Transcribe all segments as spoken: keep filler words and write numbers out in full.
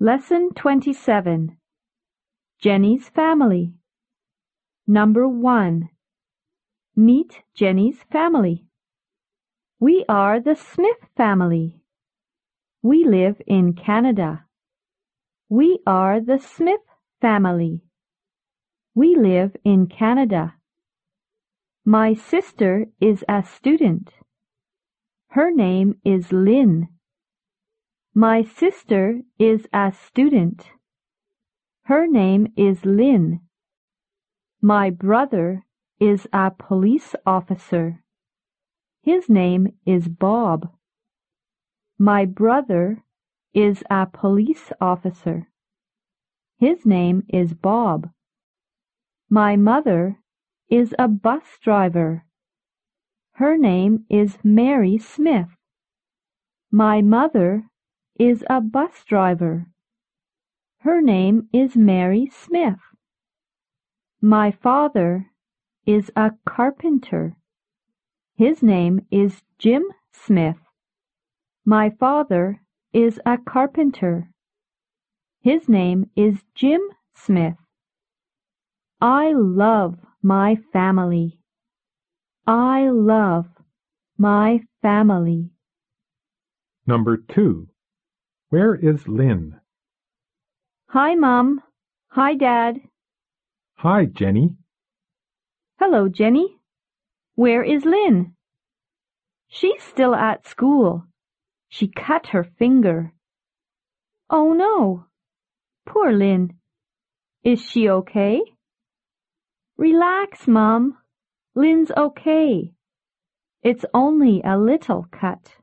Lesson twenty-seven. Jenny's Family. Number one. Meet Jenny's family. We are the Smith family. We live in Canada. We are the Smith family. We live in Canada. My sister is a student. Her name is Lynn. My sister is a student. Her name is Lynn. My brother is a police officer. His name is Bob. My brother is a police officer. His name is Bob. My mother is a bus driver. Her name is Mary Smith. My mother is a bus driver. Her name is Mary Smith. My father is a carpenter. His name is Jim Smith. My father is a carpenter. His name is Jim Smith. I love my family. I love my family. Number two. Where is Lynn? Hi, Mom. Hi, Dad. Hi, Jenny. Hello, Jenny. Where is Lynn? She's still at school. She cut her finger. Oh, no. Poor Lynn. Is she okay? Relax, Mom. Lynn's okay. It's only a little cut.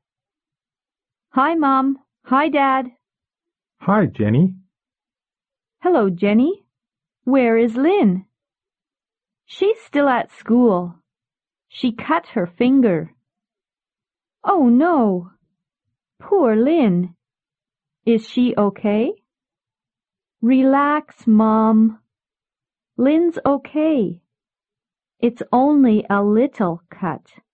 Hi, Mom. Hi, Dad. Hi, Jenny. Hello, Jenny. Where is Lynn? She's still at school. She cut her finger. Oh, no. Poor Lynn. Is she okay? Relax, Mom. Lynn's okay. It's only a little cut.